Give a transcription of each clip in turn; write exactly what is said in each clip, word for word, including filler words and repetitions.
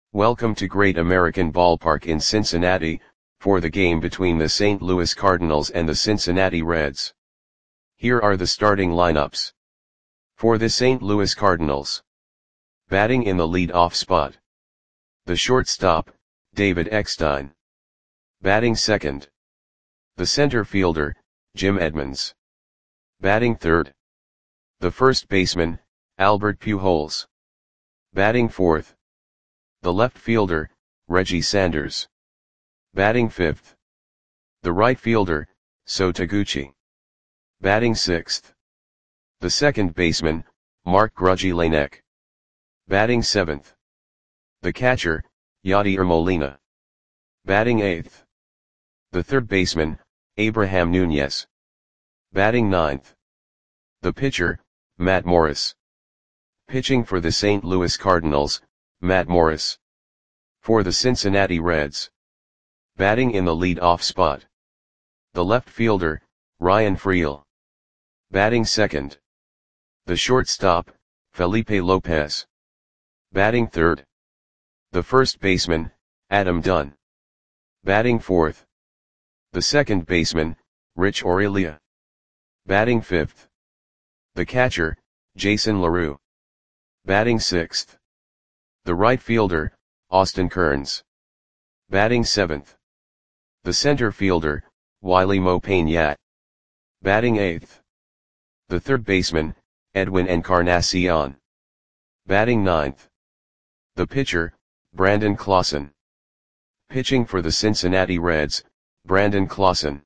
Welcome to Great American Ballpark in Cincinnati, for the game between the Saint Louis Cardinals and the Cincinnati Reds. Here are the starting lineups. For the Saint Louis Cardinals. Batting in the lead-off spot. The shortstop, David Eckstein. Batting second. The center fielder, Jim Edmonds. Batting third. The first baseman, Albert Pujols. Batting fourth. The left fielder, Reggie Sanders. Batting fifth. The right fielder, So Taguchi. Batting sixth. The second baseman, Mark Grudzielanek. Batting seventh. The catcher, Yadier Molina. Batting eighth. The third baseman, Abraham Nunez. Batting ninth. The pitcher, Matt Morris. Pitching for the Saint Louis Cardinals, Matt Morris. For the Cincinnati Reds. Batting in the lead-off spot. The left fielder, Ryan Freel. Batting second. The shortstop, Felipe Lopez. Batting third. The first baseman, Adam Dunn. Batting fourth. The second baseman, Rich Aurelia. Batting fifth. The catcher, Jason LaRue. Batting sixth. The right fielder, Austin Kearns. Batting seventh. The center fielder, Wiley Mo Peña. Batting eighth. The third baseman, Edwin Encarnacion. Batting ninth. The pitcher, Brandon Clausen. Pitching for the Cincinnati Reds, Brandon Clausen.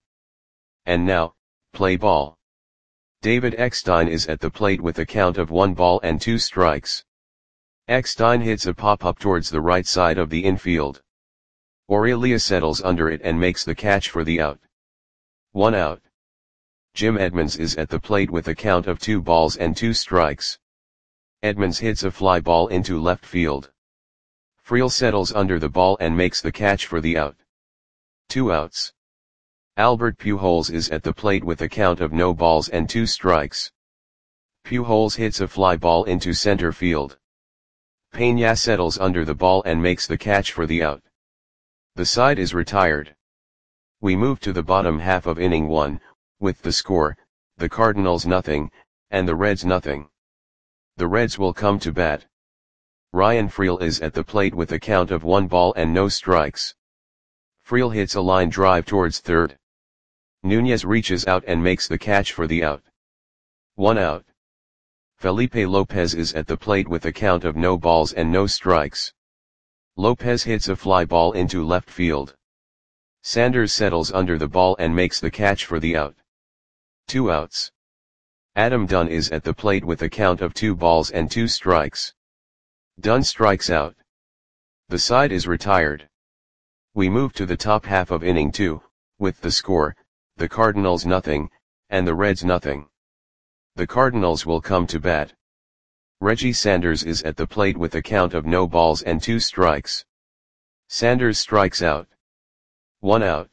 And now, play ball. David Eckstein is at the plate with a count of one ball and two strikes. Eckstein hits a pop-up towards the right side of the infield. Aurelia settles under it and makes the catch for the out. One out. Jim Edmonds is at the plate with a count of two balls and two strikes. Edmonds hits a fly ball into left field. Freel settles under the ball and makes the catch for the out. Two outs. Albert Pujols is at the plate with a count of no balls and two strikes. Pujols hits a fly ball into center field. Peña settles under the ball and makes the catch for the out. The side is retired. We move to the bottom half of inning one, with the score, the Cardinals nothing, and the Reds nothing. The Reds will come to bat. Ryan Freel is at the plate with a count of one ball and no strikes. Freel hits a line drive towards third. Nunez reaches out and makes the catch for the out. One out. Felipe Lopez is at the plate with a count of no balls and no strikes. Lopez hits a fly ball into left field. Sanders settles under the ball and makes the catch for the out. Two outs. Adam Dunn is at the plate with a count of two balls and two strikes. Dunn strikes out. The side is retired. We move to the top half of inning two, with the score, the Cardinals nothing, and the Reds nothing. The Cardinals will come to bat. Reggie Sanders is at the plate with a count of no balls and two strikes. Sanders strikes out. One out.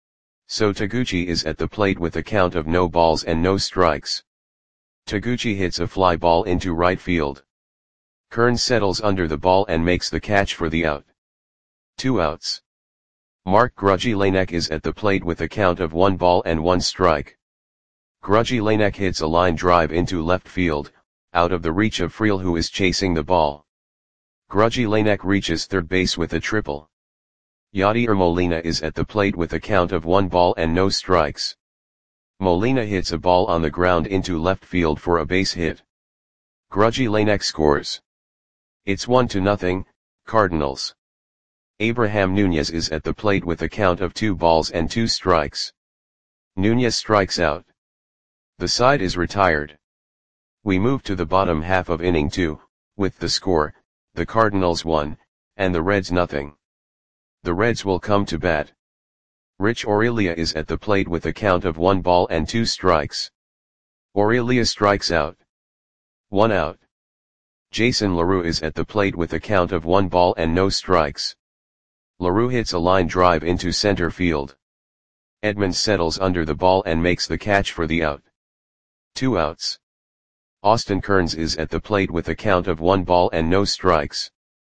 So Taguchi is at the plate with a count of no balls and no strikes. Taguchi hits a fly ball into right field. Kearns settles under the ball and makes the catch for the out. Two outs. Mark Grudzielanek is at the plate with a count of one ball and one strike. Grudzielanek hits a line drive into left field, out of the reach of Freel who is chasing the ball. Grudzielanek reaches third base with a triple. Yadier Molina is at the plate with a count of one ball and no strikes. Molina hits a ball on the ground into left field for a base hit. Grudzielanek scores. It's one to nothing, Cardinals. Abraham Nunez is at the plate with a count of two balls and two strikes. Nunez strikes out. The side is retired. We move to the bottom half of inning two, with the score, the Cardinals one, and the Reds nothing. The Reds will come to bat. Rich Aurelia is at the plate with a count of one ball and two strikes. Aurelia strikes out. One out. Jason LaRue is at the plate with a count of one ball and no strikes. LaRue hits a line drive into center field. Edmonds settles under the ball and makes the catch for the out. Two outs. Austin Kearns is at the plate with a count of one ball and no strikes.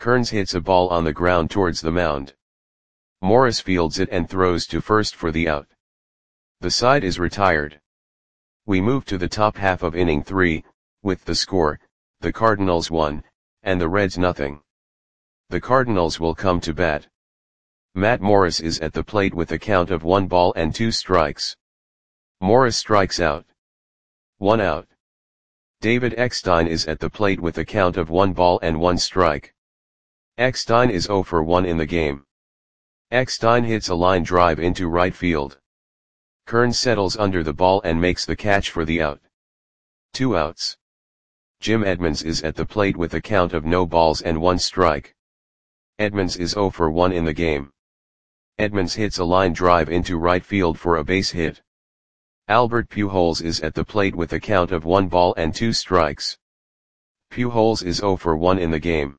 Kearns hits a ball on the ground towards the mound. Morris fields it and throws to first for the out. The side is retired. We move to the top half of inning three, with the score, the Cardinals one, and the Reds nothing. The Cardinals will come to bat. Matt Morris is at the plate with a count of one ball and two strikes. Morris strikes out. One out. David Eckstein is at the plate with a count of one ball and one strike. Eckstein is zero for one in the game. Eckstein hits a line drive into right field. Kearns settles under the ball and makes the catch for the out. Two outs. Jim Edmonds is at the plate with a count of no balls and one strike. Edmonds is zero for one in the game. Edmonds hits a line drive into right field for a base hit. Albert Pujols is at the plate with a count of one ball and two strikes. Pujols is zero for one in the game.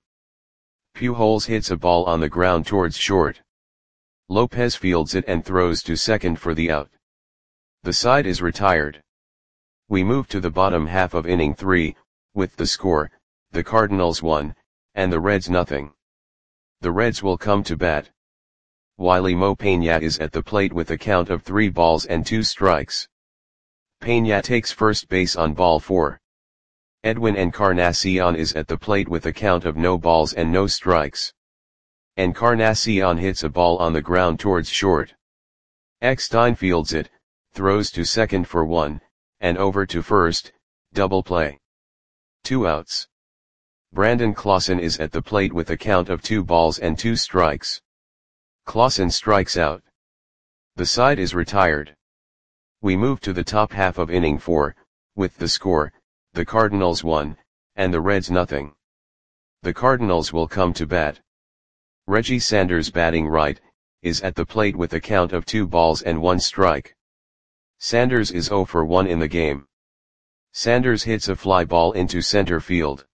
Pujols hits a ball on the ground towards short. Lopez fields it and throws to second for the out. The side is retired. We move to the bottom half of inning three, with the score, the Cardinals one, and the Reds nothing. The Reds will come to bat. Wiley Mo Peña is at the plate with a count of three balls and two strikes. Peña takes first base on ball four. Edwin Encarnacion is at the plate with a count of no balls and no strikes. Encarnacion hits a ball on the ground towards short. Eckstein fields it, throws to second for one, and over to first, double play. Two outs. Brandon Clausen is at the plate with a count of two balls and two strikes. Clausen strikes out. The side is retired. We move to the top half of inning four, with the score, the Cardinals one, and the Reds nothing. The Cardinals will come to bat. Reggie Sanders batting right, is at the plate with a count of two balls and one strike. Sanders is zero for one in the game. Sanders hits a fly ball into center field.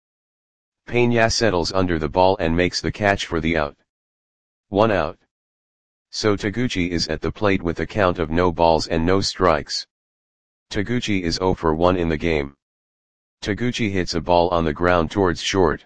Peña settles under the ball and makes the catch for the out. One out. So Taguchi is at the plate with a count of no balls and no strikes. Taguchi is zero for one in the game. Taguchi hits a ball on the ground towards short.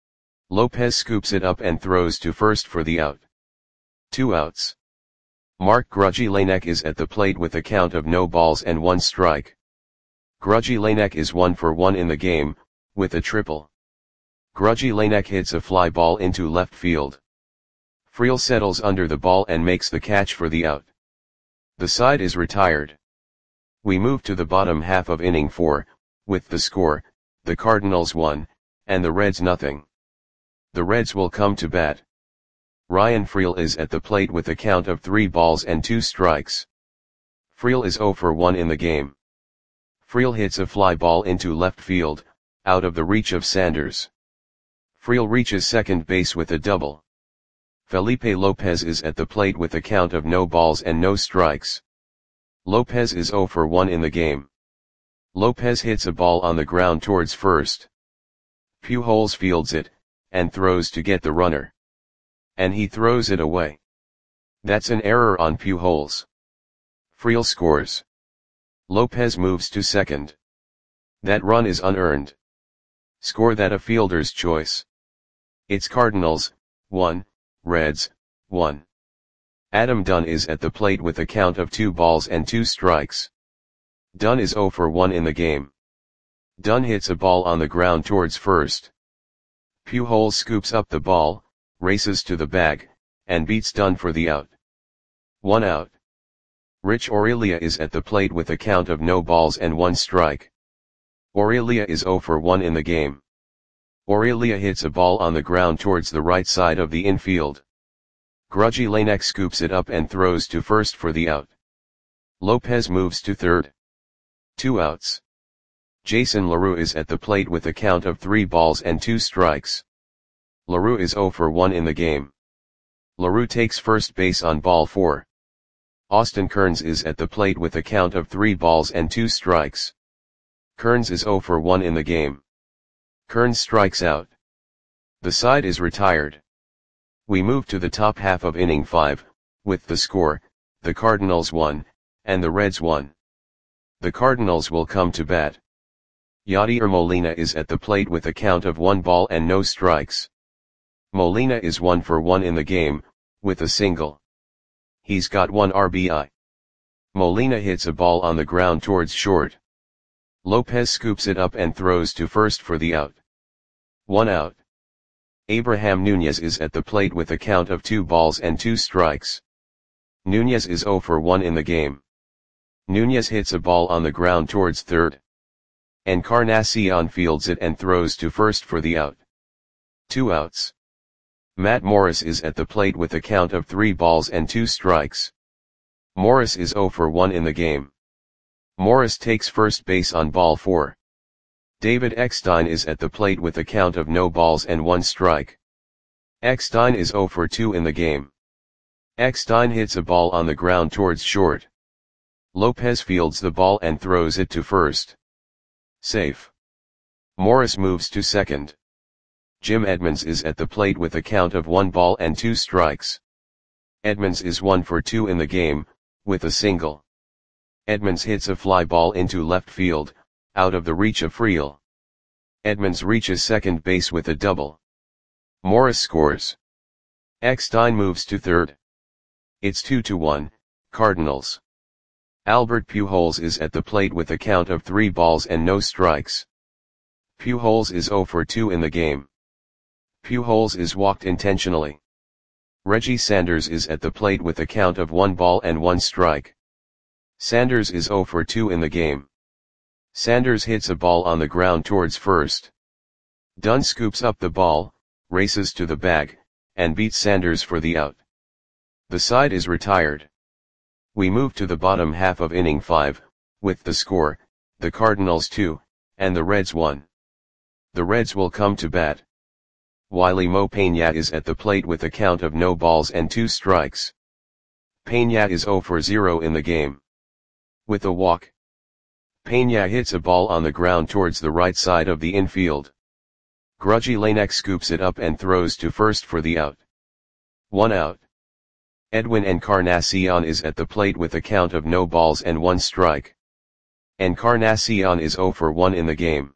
Lopez scoops it up and throws to first for the out. Two outs. Mark Grudzielanek is at the plate with a count of no balls and one strike. Grudzielanek is one for one in the game, with a triple. Grudzielanek hits a fly ball into left field. Friel settles under the ball and makes the catch for the out. The side is retired. We move to the bottom half of inning four, with the score, the Cardinals one, and the Reds nothing. The Reds will come to bat. Ryan Friel is at the plate with a count of three balls and two strikes. Friel is zero for one in the game. Friel hits a fly ball into left field, out of the reach of Sanders. Friel reaches second base with a double. Felipe Lopez is at the plate with a count of no balls and no strikes. Lopez is zero for one in the game. Lopez hits a ball on the ground towards first. Pujols fields it, and throws to get the runner. And he throws it away. That's an error on Pujols. Friel scores. Lopez moves to second. That run is unearned. Score that a fielder's choice. It's Cardinals, one, Reds, one. Adam Dunn is at the plate with a count of two balls and two strikes. Dunn is zero for one in the game. Dunn hits a ball on the ground towards first. Pujols scoops up the ball, races to the bag, and beats Dunn for the out. One out. Rich Aurelia is at the plate with a count of no balls and one strike. Aurelia is zero for one in the game. Aurelia hits a ball on the ground towards the right side of the infield. Grudzielanek scoops it up and throws to first for the out. Lopez moves to third. Two outs. Jason LaRue is at the plate with a count of three balls and two strikes. LaRue is zero for one in the game. LaRue takes first base on ball four. Austin Kearns is at the plate with a count of three balls and two strikes. Kearns is zero for one in the game. Kearns strikes out. The side is retired. We move to the top half of inning five, with the score, the Cardinals one, and the Reds one. The Cardinals will come to bat. Yadier Molina is at the plate with a count of one ball and no strikes. Molina is one for one in the game, with a single. He's got one R B I. Molina hits a ball on the ground towards short. Lopez scoops it up and throws to first for the out. One out. Abraham Nunez is at the plate with a count of two balls and two strikes. Nunez is zero for one in the game. Nunez hits a ball on the ground towards third. Encarnacion fields it and throws to first for the out. Two outs. Matt Morris is at the plate with a count of three balls and two strikes. Morris is zero for one in the game. Morris takes first base on ball four. David Eckstein is at the plate with a count of no balls and one strike. Eckstein is zero for two in the game. Eckstein hits a ball on the ground towards short. Lopez fields the ball and throws it to first. Safe. Morris moves to second. Jim Edmonds is at the plate with a count of one ball and two strikes. Edmonds is one for two in the game, with a single. Edmonds hits a fly ball into left field, out of the reach of Friel. Edmonds reaches second base with a double. Morris scores. Eckstein moves to third. It's two to one, Cardinals. Albert Pujols is at the plate with a count of three balls and no strikes. Pujols is zero for two in the game. Pujols is walked intentionally. Reggie Sanders is at the plate with a count of one ball and one strike. Sanders is zero for two in the game. Sanders hits a ball on the ground towards first. Dunn scoops up the ball, races to the bag, and beats Sanders for the out. The side is retired. We move to the bottom half of inning five, with the score, the Cardinals two, and the Reds one. The Reds will come to bat. Wiley Mo Peña is at the plate with a count of no balls and two strikes. Peña is zero for zero in the game. With a walk, Peña hits a ball on the ground towards the right side of the infield. Grudgy Lanek scoops it up and throws to first for the out. One out. Edwin Encarnacion is at the plate with a count of no balls and one strike. Encarnacion is zero for one in the game.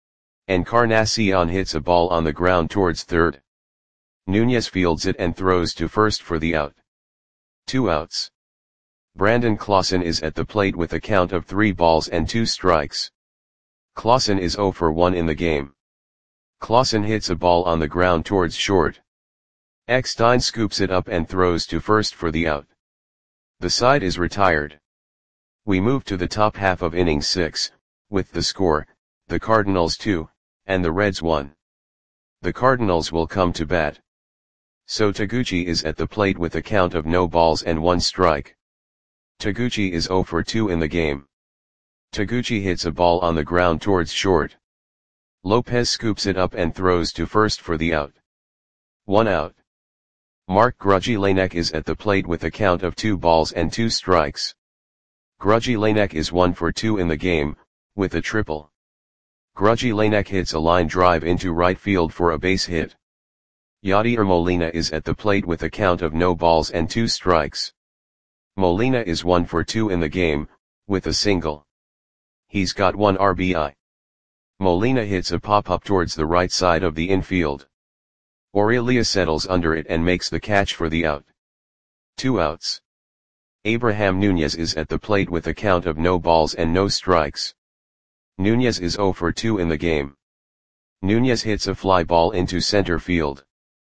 Encarnacion hits a ball on the ground towards third. Nunez fields it and throws to first for the out. Two outs. Brandon Clausen is at the plate with a count of three balls and two strikes. Clausen is zero for one in the game. Clausen hits a ball on the ground towards short. Eckstein scoops it up and throws to first for the out. The side is retired. We move to the top half of inning six, with the score, the Cardinals two, and the Reds one. The Cardinals will come to bat. So Taguchi is at the plate with a count of no balls and one strike. Taguchi is zero for two in the game. Taguchi hits a ball on the ground towards short. Lopez scoops it up and throws to first for the out. One out. Mark Grudgy Lanek is at the plate with a count of two balls and two strikes. Grudgy Lanek is one for two in the game, with a triple. Grudgy Lanek hits a line drive into right field for a base hit. Yadier Molina is at the plate with a count of no balls and two strikes. Molina is one for two in the game, with a single. He's got one R B I. Molina hits a pop-up towards the right side of the infield. Aurelia settles under it and makes the catch for the out. Two outs. Abraham Nunez is at the plate with a count of no balls and no strikes. Nunez is zero for two in the game. Nunez hits a fly ball into center field.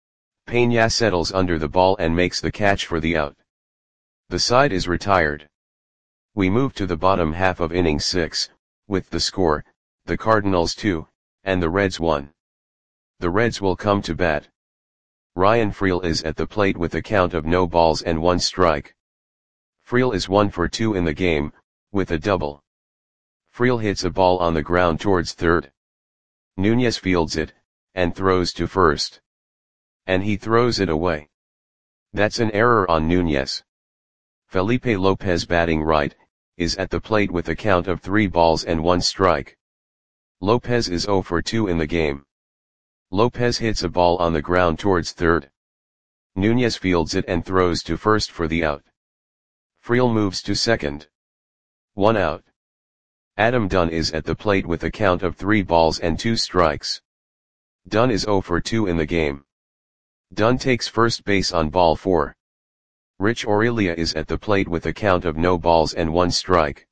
Peña settles under the ball and makes the catch for the out. The side is retired. We move to the bottom half of inning six, with the score, the Cardinals two, and the Reds one. The Reds will come to bat. Ryan Friel is at the plate with a count of no balls and one strike. Friel is one for two in the game, with a double. Friel hits a ball on the ground towards third. Nunez fields it, and throws to first. And he throws it away. That's an error on Nunez. Felipe Lopez, batting right, is at the plate with a count of three balls and one strike. Lopez is zero for two in the game. Lopez hits a ball on the ground towards third. Nunez fields it and throws to first for the out. Friel moves to second. One out. Adam Dunn is at the plate with a count of three balls and two strikes. Dunn is zero for two in the game. Dunn takes first base on ball four. Rich Aurelia is at the plate with a count of no balls and one strike.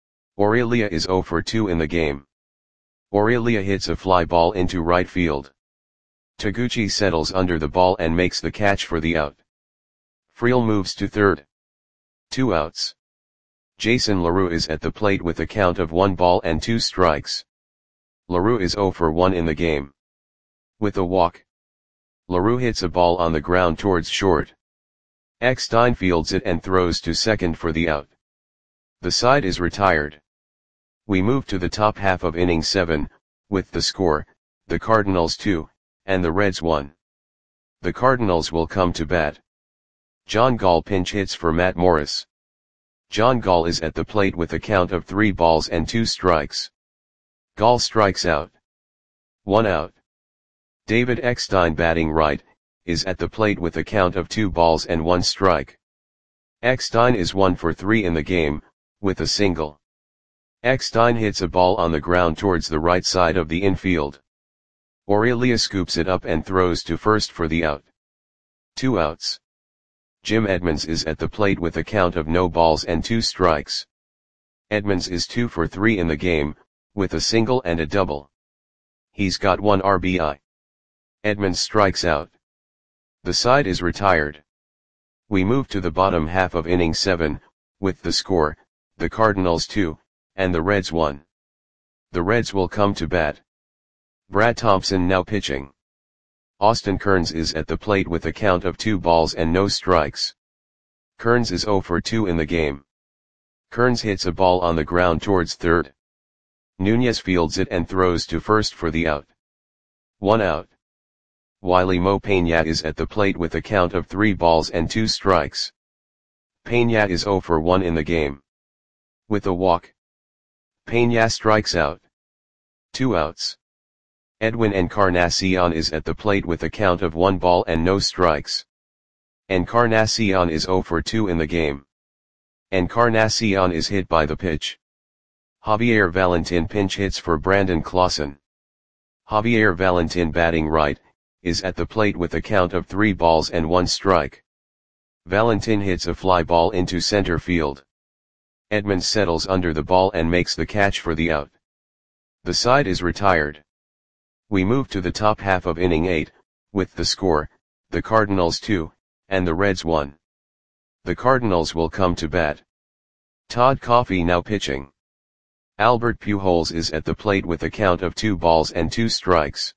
Aurelia is zero for two in the game. Aurelia hits a fly ball into right field. Taguchi settles under the ball and makes the catch for the out. Friel moves to third. Two outs. Jason LaRue is at the plate with a count of one ball and two strikes. LaRue is zero for one in the game. With a walk, LaRue hits a ball on the ground towards short. Eckstein fields it and throws to second for the out. The side is retired. We move to the top half of inning seven, with the score, the Cardinals two, and the Reds one. The Cardinals will come to bat. John Gall pinch hits for Matt Morris. John Gall is at the plate with a count of three balls and two strikes. Gall strikes out. One out. David Eckstein, batting right, is at the plate with a count of two balls and one strike. Eckstein is one for three in the game, with a single. Eckstein hits a ball on the ground towards the right side of the infield. Aurelia scoops it up and throws to first for the out. Two outs. Jim Edmonds is at the plate with a count of no balls and two strikes. Edmonds is two for three in the game, with a single and a double. He's got one R B I. Edmonds strikes out. The side is retired. We move to the bottom half of inning seven, with the score, the Cardinals two, and the Reds one. The Reds will come to bat. Brad Thompson now pitching. Austin Kearns is at the plate with a count of two balls and no strikes. Kearns is zero for two in the game. Kearns hits a ball on the ground towards third. Nunez fields it and throws to first for the out. One out. Wiley Mo Peña is at the plate with a count of three balls and two strikes. Peña is zero for one in the game. With a walk, Peña strikes out. Two outs. Edwin Encarnacion is at the plate with a count of one ball and no strikes. Encarnacion is zero for two in the game. Encarnacion is hit by the pitch. Javier Valentin pinch hits for Brandon Clausen. Javier Valentin, batting right, is at the plate with a count of three balls and one strike. Valentin hits a fly ball into center field. Edmonds settles under the ball and makes the catch for the out. The side is retired. We move to the top half of inning eight, with the score, the Cardinals two, and the Reds one. The Cardinals will come to bat. Todd Coffey now pitching. Albert Pujols is at the plate with a count of two balls and two strikes.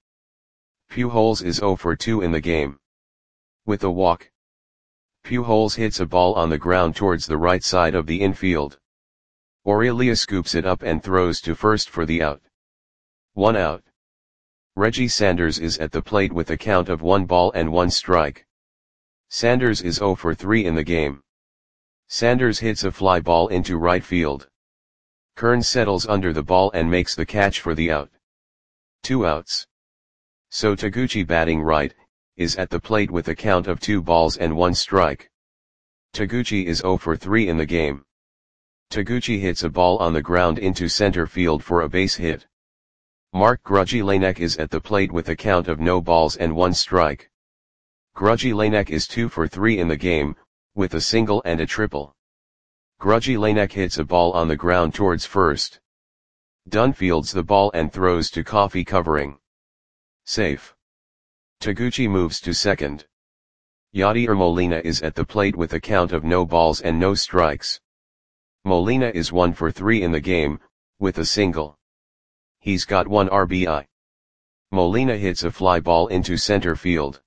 Pujols is zero for two in the game. With a walk, Pujols hits a ball on the ground towards the right side of the infield. Aurelia scoops it up and throws to first for the out. One out. Reggie Sanders is at the plate with a count of one ball and one strike. Sanders is zero for three in the game. Sanders hits a fly ball into right field. Kearns settles under the ball and makes the catch for the out. Two outs. So Taguchi, batting right, is at the plate with a count of two balls and one strike. Taguchi is zero for three in the game. Taguchi hits a ball on the ground into center field for a base hit. Mark Grudzielanek is at the plate with a count of no balls and one strike. Grudzielanek is two for three in the game, with a single and a triple. Grudzielanek hits a ball on the ground towards first. Dunn fields the ball and throws to Coffey, covering. Safe. Taguchi moves to second. Yadier Molina is at the plate with a count of no balls and no strikes. Molina is one for three in the game, with a single. He's got one R B I. Molina hits a fly ball into center field.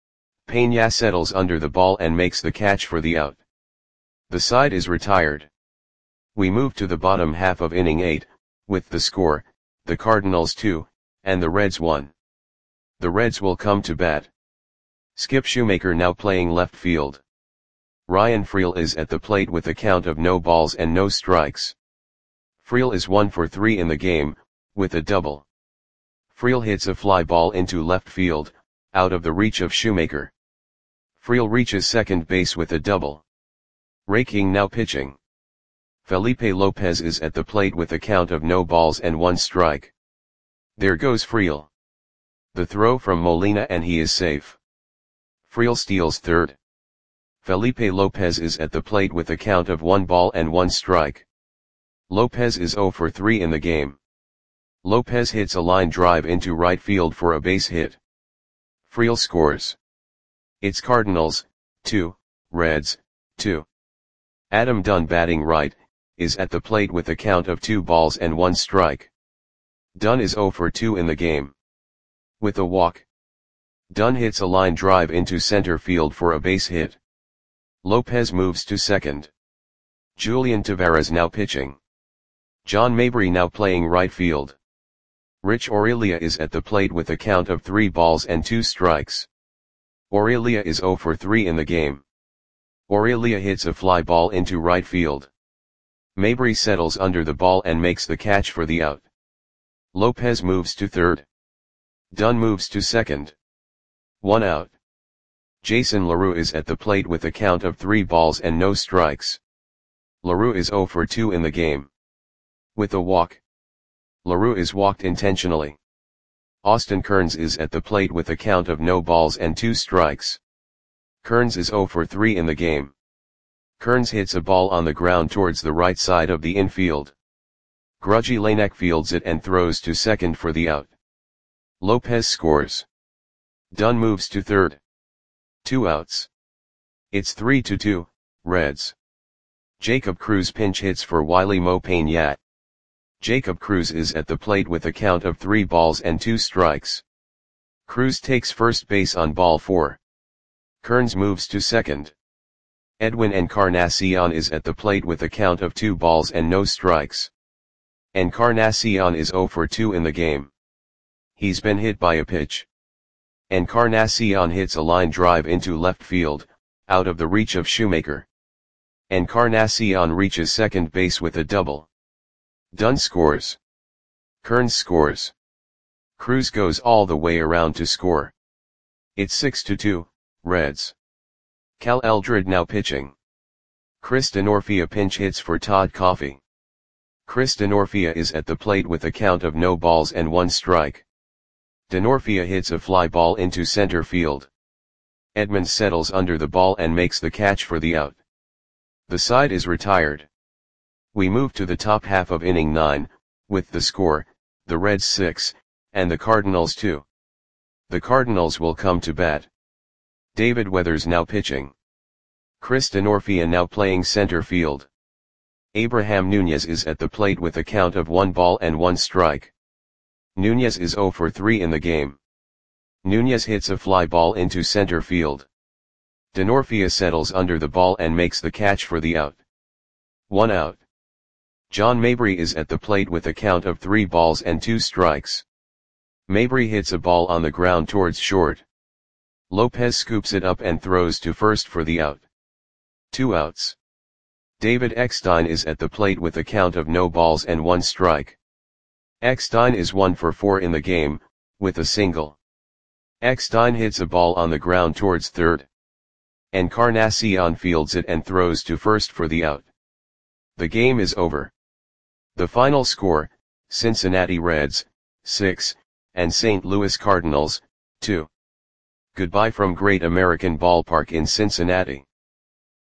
Peña settles under the ball and makes the catch for the out. The side is retired. We move to the bottom half of inning eight, with the score, the Cardinals two, and the Reds one. The Reds will come to bat. Skip Shoemaker now playing left field. Ryan Friel is at the plate with a count of no balls and no strikes. Friel is one for three in the game, with a double. Friel hits a fly ball into left field, out of the reach of Shoemaker. Friel reaches second base with a double. Ray King now pitching. Felipe Lopez is at the plate with a count of no balls and one strike. There goes Friel. The throw from Molina and he is safe. Friel steals third. Felipe Lopez is at the plate with a count of one ball and one strike. Lopez is zero for three in the game. Lopez hits a line drive into right field for a base hit. Friel scores. It's Cardinals, two, Reds, two. Adam Dunn, batting right, is at the plate with a count of two balls and one strike. Dunn is zero for two in the game. With a walk, Dunn hits a line drive into center field for a base hit. Lopez moves to second. Julian Taveras now pitching. John Mabry now playing right field. Rich Aurelia is at the plate with a count of three balls and two strikes. Aurelia is zero for three in the game. Aurelia hits a fly ball into right field. Mabry settles under the ball and makes the catch for the out. Lopez moves to third. Dunn moves to second. One out. Jason LaRue is at the plate with a count of three balls and no strikes. LaRue is zero for two in the game. With a walk, LaRue is walked intentionally. Austin Kearns is at the plate with a count of no balls and two strikes. Kearns is zero for three in the game. Kearns hits a ball on the ground towards the right side of the infield. Grudgy Lanek fields it and throws to second for the out. Lopez scores. Dunn moves to third. Two outs. It's three to two, Reds. Jacob Cruz pinch hits for Wiley Mo Payne. Jacob Cruz is at the plate with a count of three balls and two strikes. Cruz takes first base on ball four. Kearns moves to second. Edwin Encarnacion is at the plate with a count of two balls and no strikes. Encarnacion is zero for two in the game. He's been hit by a pitch. Encarnacion hits a line drive into left field, out of the reach of Shoemaker. Encarnacion reaches second base with a double. Dunn scores. Kearns scores. Cruz goes all the way around to score. It's six to two, Reds. Cal Eldred now pitching. Chris Denorfia pinch hits for Todd Coffey. Chris Denorfia is at the plate with a count of no balls and one strike. Denorfia hits a fly ball into center field. Edmonds settles under the ball and makes the catch for the out. The side is retired. We move to the top half of inning nine, with the score, the Reds six, and the Cardinals two. The Cardinals will come to bat. David Weathers now pitching. Chris Denorfia now playing center field. Abraham Nunez is at the plate with a count of one ball and one strike. Nunez is zero for three in the game. Nunez hits a fly ball into center field. Denorfia settles under the ball and makes the catch for the out. One out. John Mabry is at the plate with a count of three balls and two strikes. Mabry hits a ball on the ground towards short. Lopez scoops it up and throws to first for the out. Two outs. David Eckstein is at the plate with a count of no balls and one strike. Eckstein is one for four in the game, with a single. Eckstein hits a ball on the ground towards third. Encarnacion fields it and throws to first for the out. The game is over. The final score, Cincinnati Reds, six, and Saint Louis Cardinals, two. Goodbye from Great American Ballpark in Cincinnati.